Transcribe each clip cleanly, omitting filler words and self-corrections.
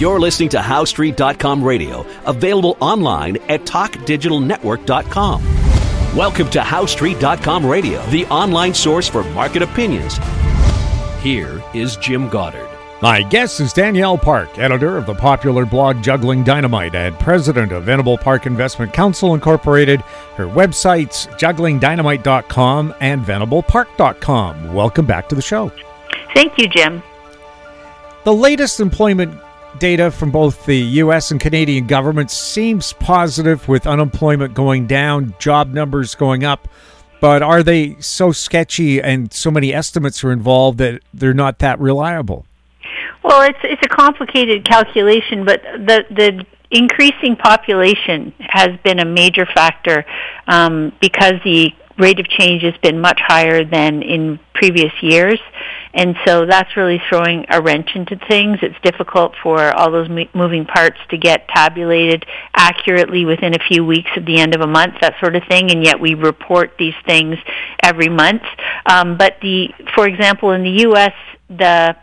You're listening to HowStreet.com radio, available online at TalkDigitalNetwork.com. Welcome to HowStreet.com radio, the online source for market opinions. Here is Jim Goddard. My guest is Danielle Park, editor of the popular blog Juggling Dynamite and president of Venable Park Investment Council Incorporated. Her websites, JugglingDynamite.com and VenablePark.com. Welcome back to the show. Thank you, Jim. The latest employment data from both the U.S. and Canadian governments seems positive, with unemployment going down, job numbers going up. But are they so sketchy and so many estimates are involved that they're not that reliable? Well, it's a complicated calculation, but the increasing population has been a major factor because the rate of change has been much higher than in previous years. And so that's really throwing a wrench into things. It's difficult for all those moving parts to get tabulated accurately within a few weeks of the end of a month, that sort of thing, and yet we report these things every month. But for example, in the U.S., the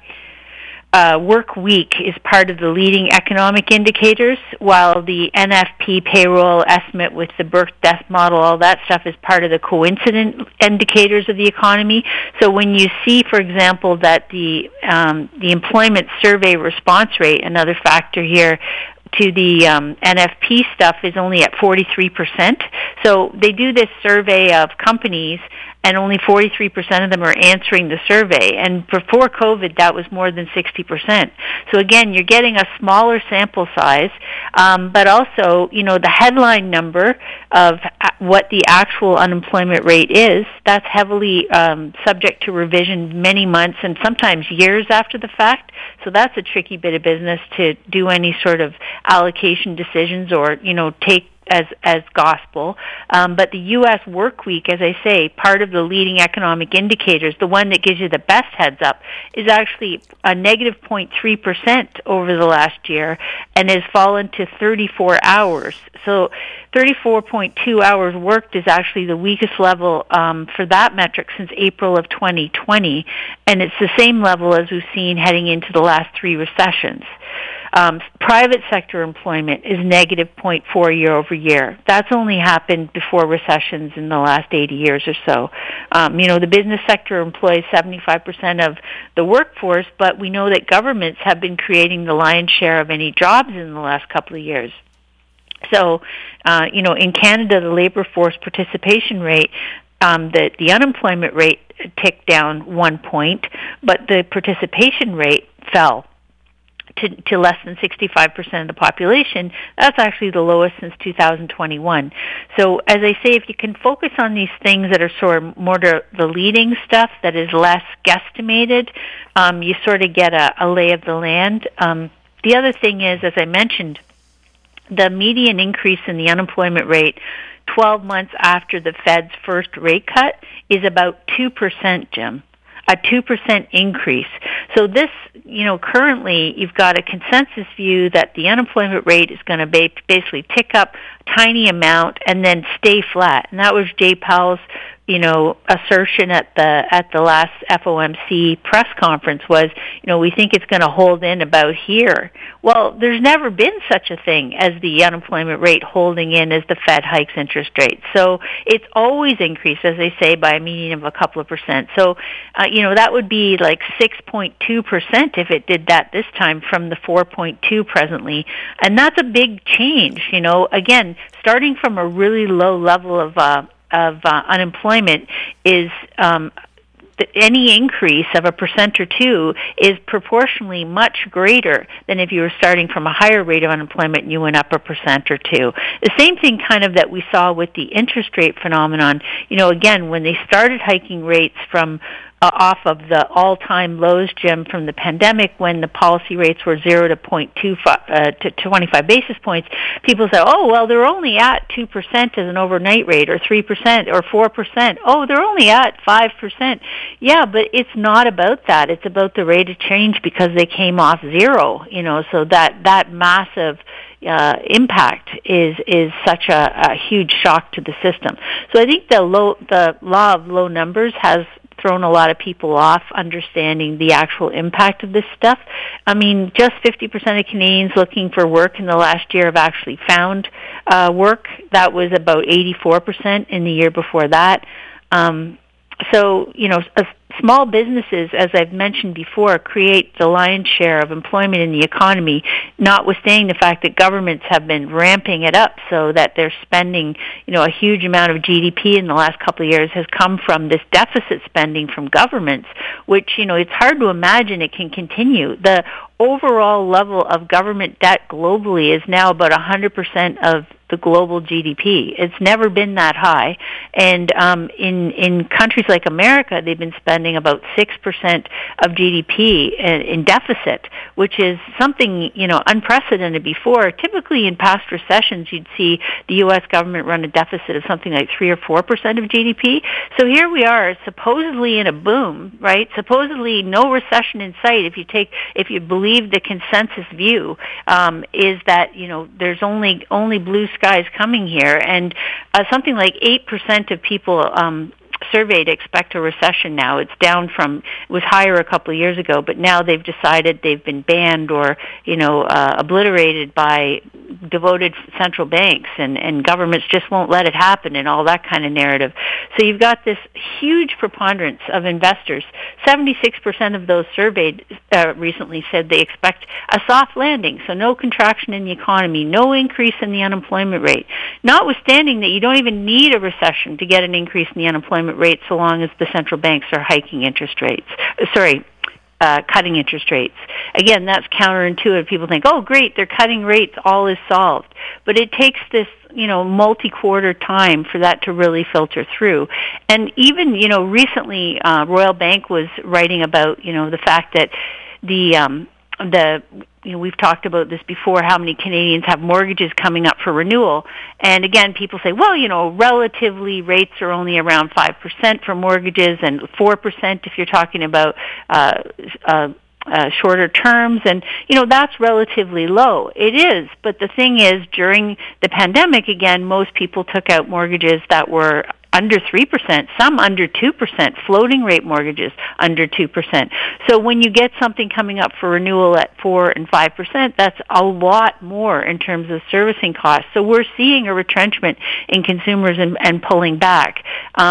work week is part of the leading economic indicators, while the NFP payroll estimate with the birth-death model, all that stuff is part of the coincident indicators of the economy. So when you see, for example, that the employment survey response rate, another factor here, to the NFP stuff is only at 43%. So they do this survey of companies, and only 43% of them are answering the survey. And before COVID, that was more than 60%. So again, you're getting a smaller sample size, but also, the headline number of what the actual unemployment rate is, that's heavily subject to revision many months and sometimes years after the fact. So that's a tricky bit of business to do any sort of allocation decisions or, take as gospel. But the U.S. work week, as I say, part of the leading economic indicators, the one that gives you the best heads up, is actually a negative 0.3% over the last year and has fallen to 34 hours. So 34.2 hours worked is actually the weakest level for that metric since April of 2020, and it's the same level as we've seen heading into the last three recessions. Private sector employment is negative 0.4 year over year. That's only happened before recessions in the last 80 years or so. The business sector employs 75% of the workforce, but we know that governments have been creating the lion's share of any jobs in the last couple of years. So, in Canada, the labor force participation rate, the unemployment rate ticked down 1 point, but the participation rate fell to less than 65% of the population. That's actually the lowest since 2021. So as I say, if you can focus on these things that are sort of more the leading stuff that is less guesstimated, you sort of get a lay of the land. The other thing is, as I mentioned, the median increase in the unemployment rate 12 months after the Fed's first rate cut is about 2%, Jim. A 2% increase. So this, currently you've got a consensus view that the unemployment rate is going to basically tick up a tiny amount and then stay flat. And that was Jay Powell's, assertion at the last FOMC press conference was, we think it's going to hold in about here. Well, there's never been such a thing as the unemployment rate holding in as the Fed hikes interest rates. So it's always increased, as they say, by a median of a couple of percent. So, that would be like 6.2% if it did that this time from the 4.2 presently. And that's a big change, Again, starting from a really low level of unemployment is any increase of 1% or 2% is proportionally much greater than if you were starting from a higher rate of unemployment and you went up 1% or 2%. The same thing kind of that we saw with the interest rate phenomenon. Again, when they started hiking rates from off of the all-time lows, Jim, from the pandemic when the policy rates were 0 to 0.25 to 25 basis points, people said, they're only at 2% as an overnight rate, or 3% or 4%. Oh, they're only at 5%. Yeah, but it's not about that. It's about the rate of change because they came off zero, so that massive impact is such a huge shock to the system. So I think the law of low numbers has thrown a lot of people off understanding the actual impact of this stuff. I mean, just 50% of Canadians looking for work in the last year have actually found work. That was about 84% in the year before that. So, small businesses, as I've mentioned before, create the lion's share of employment in the economy, notwithstanding the fact that governments have been ramping it up so that they're spending, a huge amount of GDP in the last couple of years has come from this deficit spending from governments, which, it's hard to imagine it can continue. The overall level of government debt globally is now about 100% of the global GDP. It's never been that high. And in countries like America, they've been spending about 6% of GDP in deficit, which is something, unprecedented before. Typically in past recessions, you'd see the U.S. government run a deficit of something like 3 or 4% of GDP. So here we are, supposedly in a boom, right? Supposedly no recession in sight. If you believe the consensus view, is that, there's only blue skies coming here, and something like 8% of people surveyed expect a recession now. It's down from, it was higher a couple of years ago, but now they've decided they've been banned or, obliterated by devoted central banks, and governments just won't let it happen and all that kind of narrative. So you've got this huge preponderance of investors. 76% of those surveyed recently said they expect a soft landing, so no contraction in the economy, no increase in the unemployment rate, notwithstanding that you don't even need a recession to get an increase in the unemployment rate so long as the central banks are cutting interest rates. Again, that's counterintuitive. People think, oh, great, they're cutting rates, all is solved. But it takes this, multi-quarter time for that to really filter through. And even, recently, Royal Bank was writing about, the fact that we've talked about this before, how many Canadians have mortgages coming up for renewal. And again, people say, well, relatively rates are only around 5% for mortgages and 4% if you're talking about shorter terms. And, that's relatively low. It is. But the thing is, during the pandemic, again, most people took out mortgages that were under 3%, some under 2%, floating rate mortgages under 2%. So when you get something coming up for renewal at 4 and 5%, that's a lot more in terms of servicing costs. So we're seeing a retrenchment in consumers and pulling back.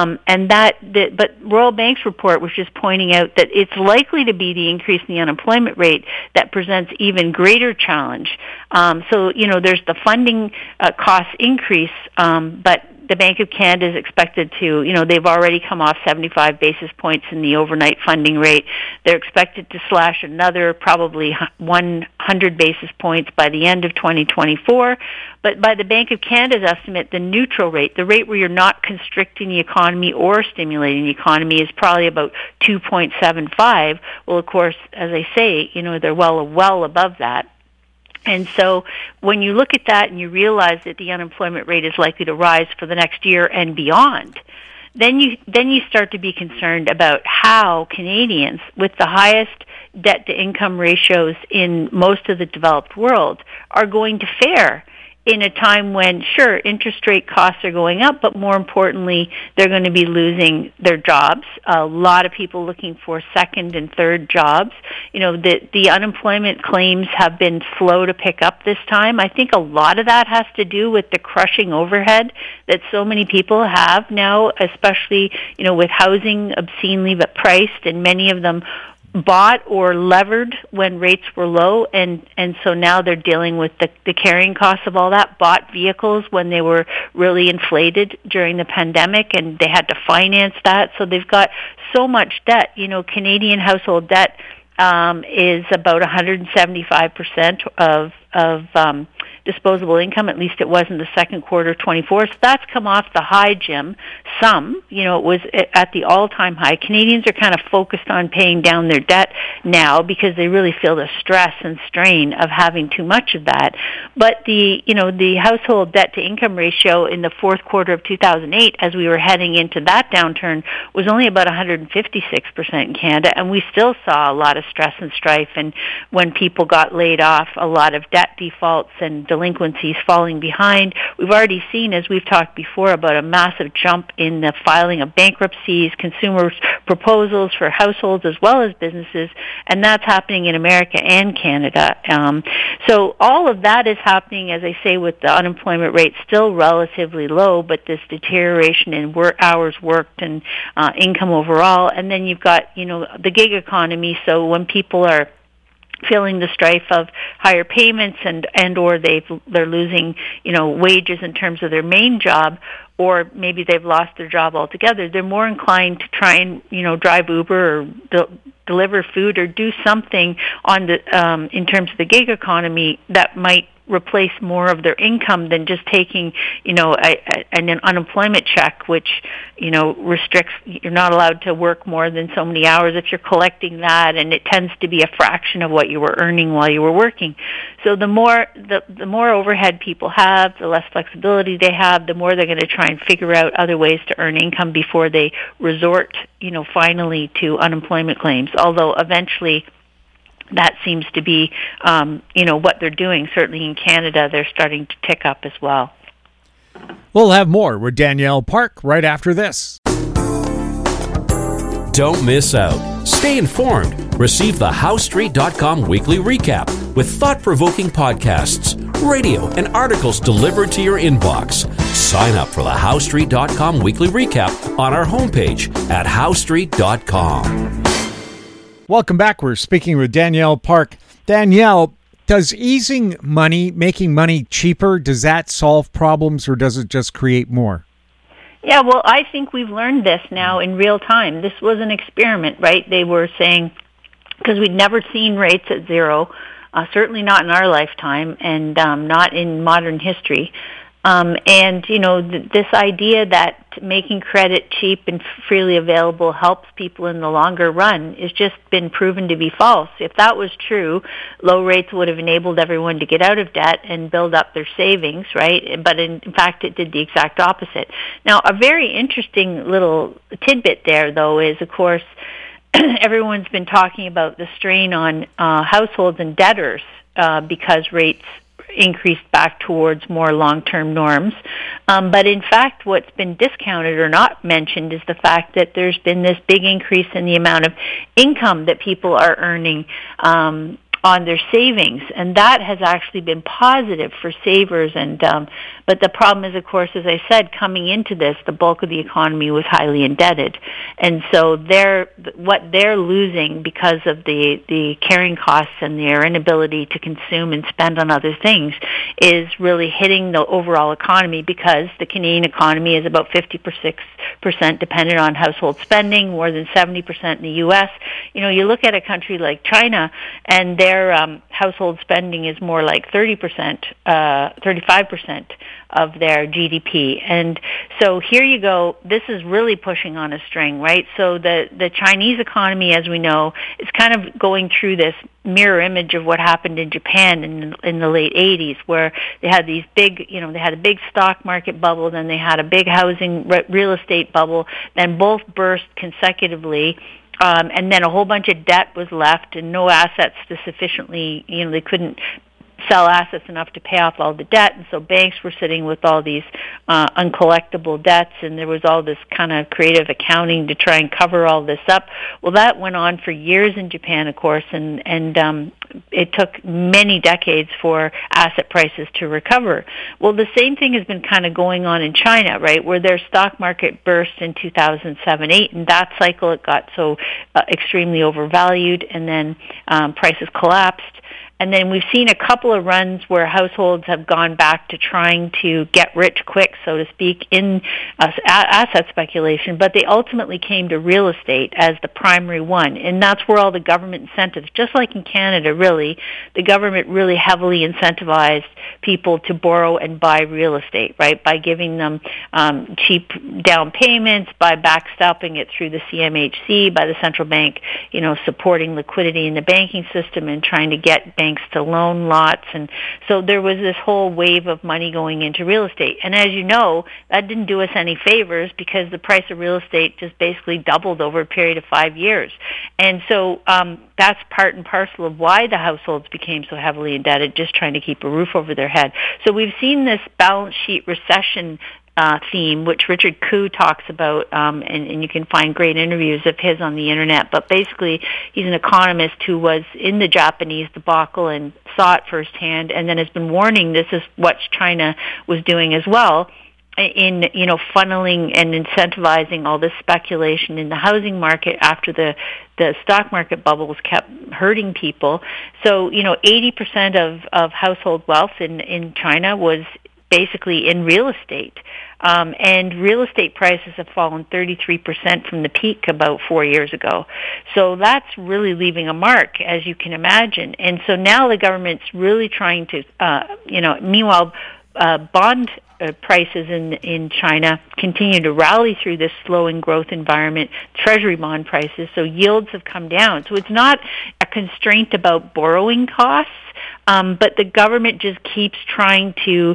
But Royal Bank's report was just pointing out that it's likely to be the increase in the unemployment rate that presents even greater challenge. So there's the funding cost increase, but the Bank of Canada is expected to, they've already come off 75 basis points in the overnight funding rate. They're expected to slash another probably 100 basis points by the end of 2024. But by the Bank of Canada's estimate, the neutral rate, the rate where you're not constricting the economy or stimulating the economy, is probably about 2.75. Well, of course, as I say, they're well above that. And so when you look at that and you realize that the unemployment rate is likely to rise for the next year and beyond, then you start to be concerned about how Canadians with the highest debt-to-income ratios in most of the developed world are going to fare in a time when, sure, interest rate costs are going up, but more importantly, they're going to be losing their jobs. A lot of people looking for second and third jobs. The unemployment claims have been slow to pick up this time. I think a lot of that has to do with the crushing overhead that so many people have now, especially, with housing obscenely priced, and many of them bought or levered when rates were low, and so now they're dealing with the carrying costs of all that. Bought vehicles when they were really inflated during the pandemic, and they had to finance that, so they've got so much debt. Canadian household debt is about 175% of disposable income. At least it was in the second quarter of 24. So that's come off the high, Jim. It was at the all-time high. Canadians are kind of focused on paying down their debt now because they really feel the stress and strain of having too much of that. But the household debt-to-income ratio in the fourth quarter of 2008, as we were heading into that downturn, was only about 156% in Canada, and we still saw a lot of stress and strife. And when people got laid off, a lot of debt defaults and delinquencies falling behind. We've already seen, as we've talked before, about a massive jump in the filing of bankruptcies, consumer proposals for households as well as businesses, and that's happening in America and Canada. So all of that is happening, as I say, with the unemployment rate still relatively low, but this deterioration in hours worked and income overall. And then you've got, the gig economy. So when people are feeling the strife of higher payments and or they're losing, wages in terms of their main job, or maybe they've lost their job altogether, they're more inclined to try and, drive Uber or deliver food or do something on the in terms of the gig economy that might replace more of their income than just taking, an unemployment check, which, restricts, you're not allowed to work more than so many hours if you're collecting that, and it tends to be a fraction of what you were earning while you were working. So the more overhead people have, the less flexibility they have, the more they're going to try and figure out other ways to earn income before they resort, finally to unemployment claims. Although eventually that seems to be, what they're doing. Certainly in Canada, they're starting to tick up as well. We'll have more with Danielle Park right after this. Don't miss out. Stay informed. Receive the HowStreet.com weekly recap with thought-provoking podcasts, radio, and articles delivered to your inbox. Sign up for the HowStreet.com weekly recap on our homepage at HowStreet.com. Welcome back. We're speaking with Danielle Park. Danielle, does easing money, making money cheaper, does that solve problems or does it just create more? Yeah, well, I think we've learned this now in real time. This was an experiment, right? They were saying, because we'd never seen rates at zero, certainly not in our lifetime and not in modern history. This idea that making credit cheap and freely available helps people in the longer run has just been proven to be false. If that was true, low rates would have enabled everyone to get out of debt and build up their savings, right? But in fact, it did the exact opposite. Now, a very interesting little tidbit there, though, is, of course, everyone's been talking about the strain on households and debtors because rates increased back towards more long-term norms. But in fact, what's been discounted or not mentioned is the fact that there's been this big increase in the amount of income that people are earning on their savings, and that has actually been positive for savers. And but the problem is, of course, as I said, coming into this, the bulk of the economy was highly indebted, and so what they're losing because of the carrying costs and their inability to consume and spend on other things is really hitting the overall economy, because the Canadian economy is about 56% dependent on household spending, more than 70% in the U.S. You look at a country like China, and their household spending is more like 30%, 35% of their GDP. And so here you go. This is really pushing on a string, right? So the Chinese economy, as we know, is kind of going through this mirror image of what happened in Japan in the late 80s, where they had these big, they had a big stock market bubble, then they had a big housing real estate bubble, then both burst consecutively. And then a whole bunch of debt was left and no assets to sufficiently, they couldn't sell assets enough to pay off all the debt, and so banks were sitting with all these uncollectible debts, and there was all this kind of creative accounting to try and cover all this up. Well, that went on for years in Japan, of course, and it took many decades for asset prices to recover. Well, the same thing has been kind of going on in China, right, where their stock market burst in 2007-8, and that cycle it got so extremely overvalued, and then prices collapsed. And then we've seen a couple of runs where households have gone back to trying to get rich quick, so to speak, in asset speculation, but they ultimately came to real estate as the primary one. And that's where all the government incentives, just like in Canada, really, the government really heavily incentivized people to borrow and buy real estate, right, by giving them cheap down payments, by backstopping it through the CMHC, by the central bank, supporting liquidity in the banking system and trying to get banks banks to loan lots. And so there was this whole wave of money going into real estate. And as you know, that didn't do us any favors because the price of real estate just basically doubled over a period of 5 years. And so that's part and parcel of why the households became so heavily indebted, just trying to keep a roof over their head. So we've seen this balance sheet recession theme, which Richard Koo talks about, and you can find great interviews of his on the internet. But basically, he's an economist who was in the Japanese debacle and saw it firsthand, and then has been warning this is what China was doing as well, in funneling and incentivizing all this speculation in the housing market after the stock market bubbles kept hurting people. So 80% of household wealth in China was basically in real estate. And real estate prices have fallen 33% from the peak about 4 years ago. So that's really leaving a mark, as you can imagine. And so now the government's really trying to, meanwhile, bond prices in China continue to rally through this slowing growth environment, treasury bond prices, so yields have come down. So it's not a constraint about borrowing costs, but the government just keeps trying to,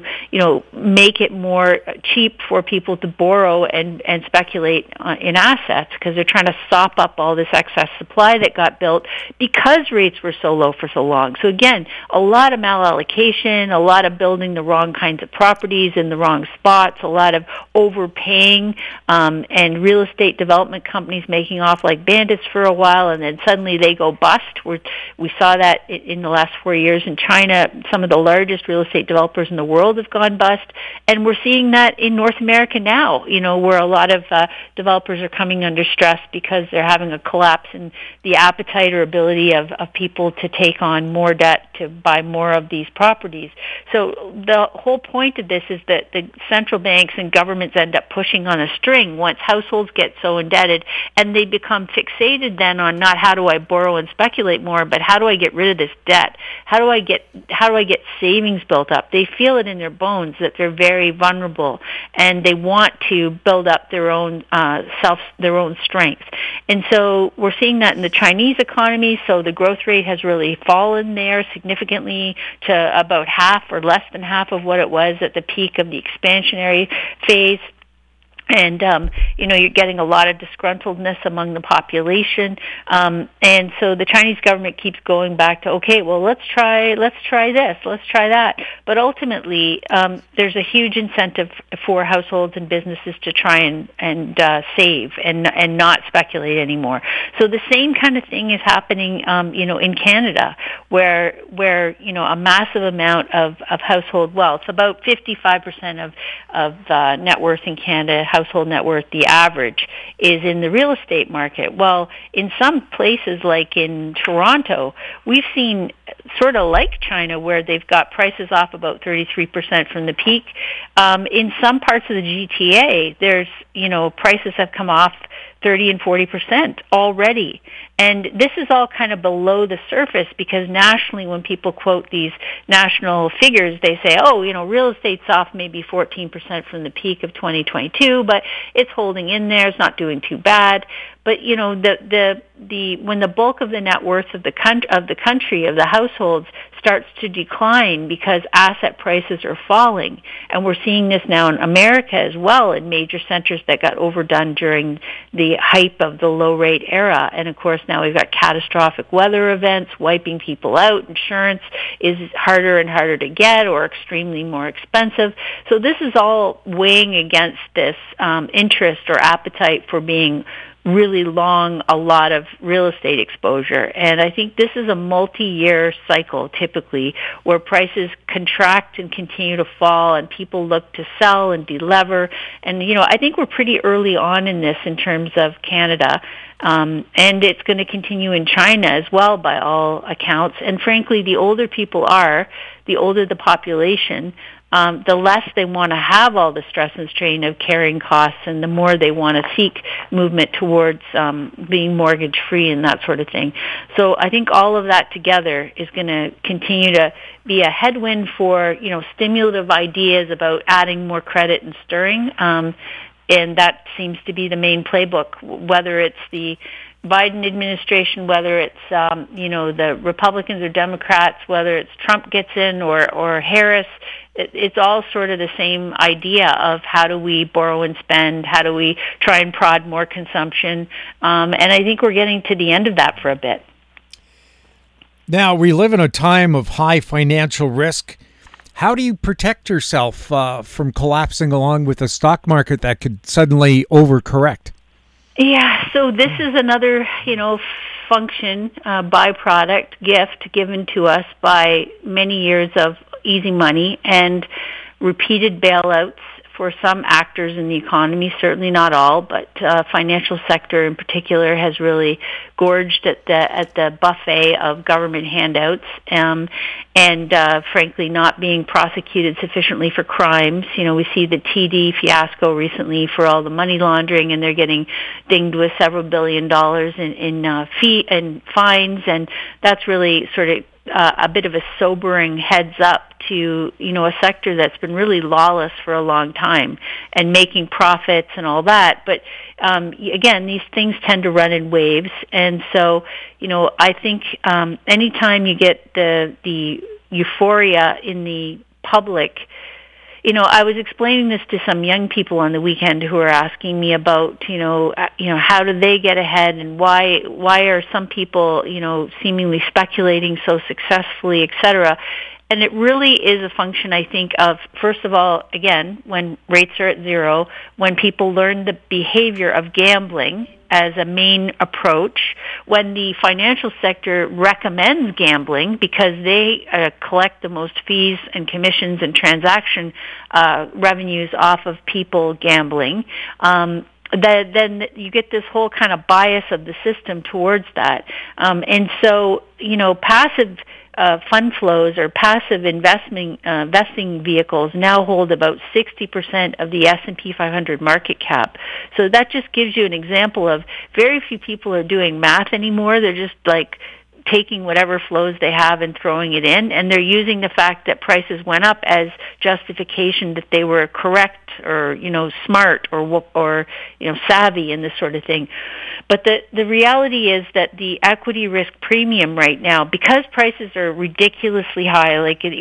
make it more cheap for people to borrow and speculate in assets, because they're trying to sop up all this excess supply that got built because rates were so low for so long. So again, a lot of malallocation, a lot of building the wrong kinds of properties in the wrong spots, a lot of overpaying, and real estate development companies making off like bandits for a while, and then suddenly they go bust. We saw that in the last 4 years in China. Some of the largest real estate developers in the world have gone bust, and we're seeing that in North America now, where a lot of developers are coming under stress because they're having a collapse in the appetite or ability of people to take on more debt to buy more of these properties. So the whole point of this is that the central banks and governments end up pushing on a string once households get so indebted, and they become fixated then on not how do I borrow and speculate more, but how do I get rid of this debt? How do I get savings built up? They feel it in their bones that they're very vulnerable, and they want to build up their own their own strength. And so we're seeing that in the Chinese economy. So the growth rate has really fallen there significantly to about half or less than half of what it was at the peak of the expansionary phase. And, you're getting a lot of disgruntledness among the population. And so the Chinese government keeps going back to, okay, well, let's try this, let's try that. But ultimately, there's a huge incentive for households and businesses to try and save and not speculate anymore. So the same kind of thing is happening, in Canada, where a massive amount of household wealth, about 55% of net worth in Canada, household net worth, the average, is in the real estate market. Well, in some places like in Toronto, we've seen sort of like China where they've got prices off about 33% from the peak. In some parts of the GTA, there's, prices have come off 30 and 40% already. And this is all kind of below the surface because nationally when people quote these national figures, they say, real estate's off maybe 14% from the peak of 2022, but it's holding in there, it's not doing too bad. But, when the bulk of the net worth of the country, of the households, starts to decline because asset prices are falling, and we're seeing this now in America as well in major centers that got overdone during the hype of the low-rate era. And, of course, now we've got catastrophic weather events wiping people out. Insurance is harder and harder to get or extremely more expensive. So this is all weighing against this interest or appetite for being really long a lot of real estate exposure. And I think this is a multi-year cycle typically where prices contract and continue to fall and people look to sell and delever. And, I think we're pretty early on in this in terms of Canada. And it's going to continue in China as well by all accounts. And frankly, the older people are, the older the population, the less they want to have all the stress and strain of carrying costs, and the more they want to seek movement towards being mortgage-free and that sort of thing. So I think all of that together is going to continue to be a headwind for, stimulative ideas about adding more credit and stirring. And that seems to be the main playbook, whether it's the Biden administration, whether it's the Republicans or Democrats, whether it's Trump gets in or Harris, it's all sort of the same idea of how do we borrow and spend, how do we try and prod more consumption, and I think we're getting to the end of that for a bit. Now, we live in a time of high financial risk. How do you protect yourself from collapsing along with a stock market that could suddenly overcorrect? Yeah, so this is another, function, byproduct, gift given to us by many years of easy money and repeated bailouts for some actors in the economy, certainly not all, but financial sector in particular has really gorged at the buffet of government handouts, and frankly not being prosecuted sufficiently for crimes. We see the TD fiasco recently for all the money laundering, and they're getting dinged with several $1 billion in fee and fines, and that's really sort of a bit of a sobering heads up to a sector that's been really lawless for a long time and making profits and all that. But again, these things tend to run in waves, and so I think anytime you get the euphoria in the public. I was explaining this to some young people on the weekend who were asking me about, how do they get ahead and why are some people, seemingly speculating so successfully, et cetera. And it really is a function, I think, of, first of all, again, when rates are at zero, when people learn the behavior of gambling as a main approach, when the financial sector recommends gambling because they collect the most fees and commissions and transaction revenues off of people gambling, then you get this whole kind of bias of the system towards that. And so, passive fund flows or passive investing vehicles now hold about 60% of the S&P 500 market cap. So that just gives you an example of very few people are doing math anymore. They're just like taking whatever flows they have and throwing it in, and they're using the fact that prices went up as justification that they were correct or smart or savvy and this sort of thing. But the reality is that the equity risk premium right now, because prices are ridiculously high,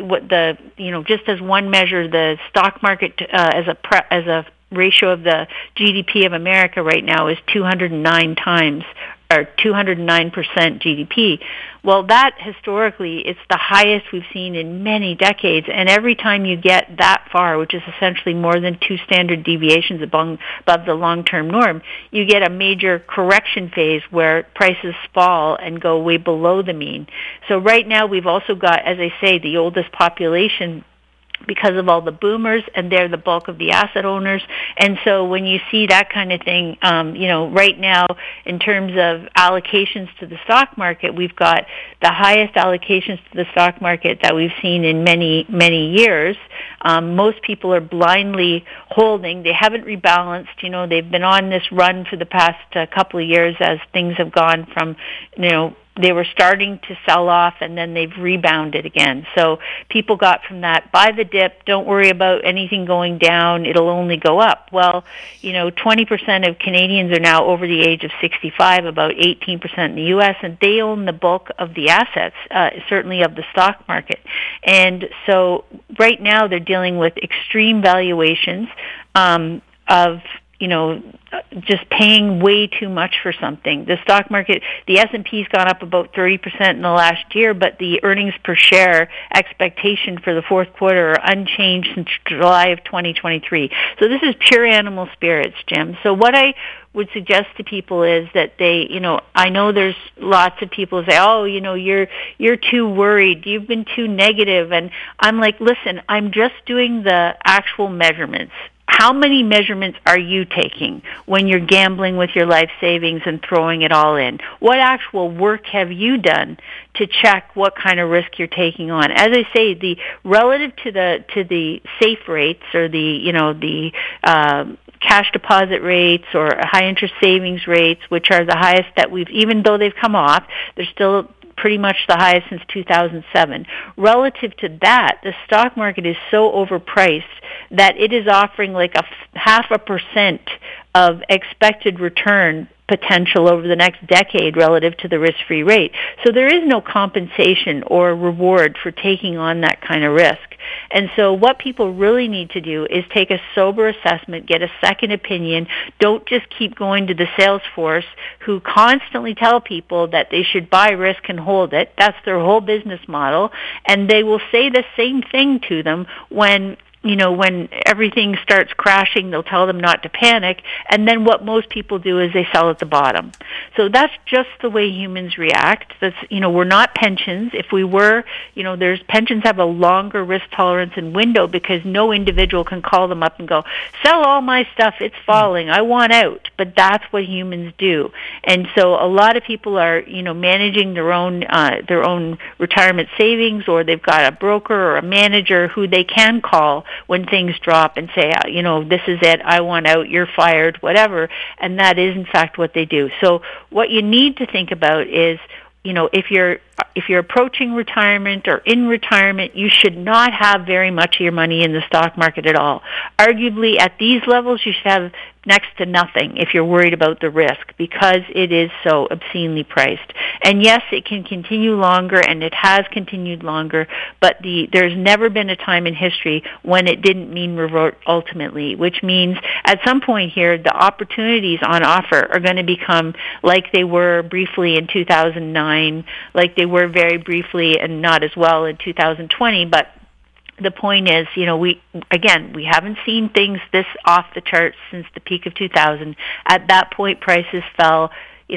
just as one measure, the stock market as a ratio of the GDP of America right now is 209 times, or 209% GDP. Well, that historically, it's the highest we've seen in many decades, and every time you get that far, which is essentially more than 2 standard deviations above the long-term norm, you get a major correction phase where prices fall and go way below the mean. So right now we've also got, as I say, the oldest population because of all the boomers, and they're the bulk of the asset owners. And so when you see that kind of thing, right now in terms of allocations to the stock market, we've got the highest allocations to the stock market that we've seen in many, many years. Most people are blindly holding. They haven't rebalanced. They've been on this run for the past couple of years as things have gone from, they were starting to sell off and then they've rebounded again. So people got from that, buy the dip, don't worry about anything going down, it'll only go up. Well, 20% of Canadians are now over the age of 65, about 18% in the U.S., and they own the bulk of the assets, certainly of the stock market. And so right now they're dealing with extreme valuations of just paying way too much for something. The stock market, the S&P's gone up about 30% in the last year, but the earnings per share expectation for the fourth quarter are unchanged since July of 2023. So this is pure animal spirits, Jim. So what I would suggest to people is that they, I know there's lots of people who say, oh, you're too worried, you've been too negative, and I'm like, listen, I'm just doing the actual measurements. How many measurements are you taking when you're gambling with your life savings and throwing it all in? What actual work have you done to check what kind of risk you're taking on? As I say, the relative to the safe rates or the cash deposit rates or high interest savings rates, which are the highest that we've, even though they've come off, they're still pretty much the highest since 2007. Relative to that, the stock market is so overpriced that it is offering like 0.5% of expected return potential over the next decade relative to the risk-free rate. So there is no compensation or reward for taking on that kind of risk. And so what people really need to do is take a sober assessment, get a second opinion. Don't just keep going to the sales force who constantly tell people that they should buy risk and hold it. That's their whole business model. And they will say the same thing to them when everything starts crashing. They'll tell them not to panic, and then what most people do is they sell at the bottom. So that's just the way humans react. That's, we're not pensions. If we were, pensions have a longer risk tolerance and window because no individual can call them up and go, sell all my stuff, it's falling, I want out. But that's what humans do. And so a lot of people are, managing their own retirement savings, or they've got a broker or a manager who they can call when things drop and say, this is it, I want out, you're fired, whatever. And that is, in fact, what they do. So what you need to think about is, if you're approaching retirement or in retirement, you should not have very much of your money in the stock market at all. Arguably, at these levels, you should have next to nothing if you're worried about the risk, because it is so obscenely priced. And yes, it can continue longer, and it has continued longer, but there's never been a time in history when it didn't mean revert ultimately, which means at some point here, the opportunities on offer are going to become like they were briefly in 2009, like they were very briefly and not as well in 2020, but the point is, we haven't seen things this off the charts since the peak of 2000. At that point, prices fell,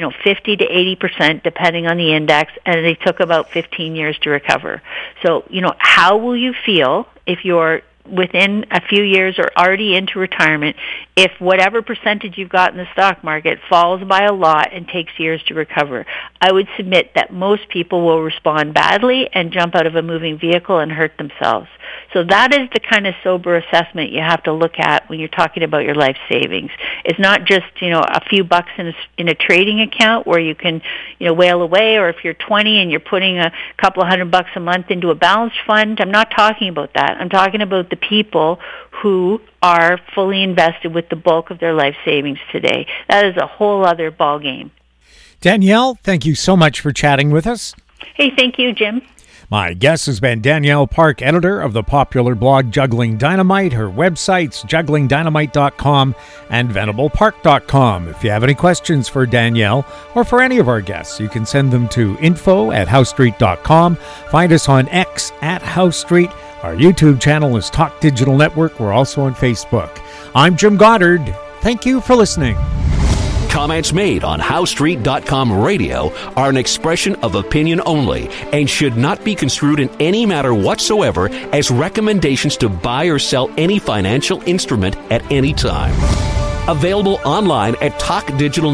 50 to 80%, depending on the index, and they took about 15 years to recover. So, how will you feel if you're within a few years or already into retirement if whatever percentage you've got in the stock market falls by a lot and takes years to recover? I would submit that most people will respond badly and jump out of a moving vehicle and hurt themselves. So that is the kind of sober assessment you have to look at when you're talking about your life savings. It's not just, a few bucks in a trading account where you can, whale away, or if you're 20 and you're putting a couple of $100 a month into a balanced fund. I'm not talking about that. I'm talking about the people who are fully invested with the bulk of their life savings today. That is a whole other ballgame. Danielle, thank you so much for chatting with us. Hey, thank you, Jim. My guest has been Danielle Park, editor of the popular blog Juggling Dynamite. Her websites, jugglingdynamite.com and venablepark.com. If you have any questions for Danielle or for any of our guests, you can send them to info@housestreet.com. Find us on X @HouseStreet. Our YouTube channel is Talk Digital Network. We're also on Facebook. I'm Jim Goddard. Thank you for listening. Comments made on HoweStreet.com radio are an expression of opinion only and should not be construed in any matter whatsoever as recommendations to buy or sell any financial instrument at any time. Available online at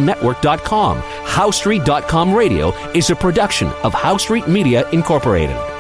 TalkDigitalNetwork.com. HoweStreet.com radio is a production of House Street Media Incorporated.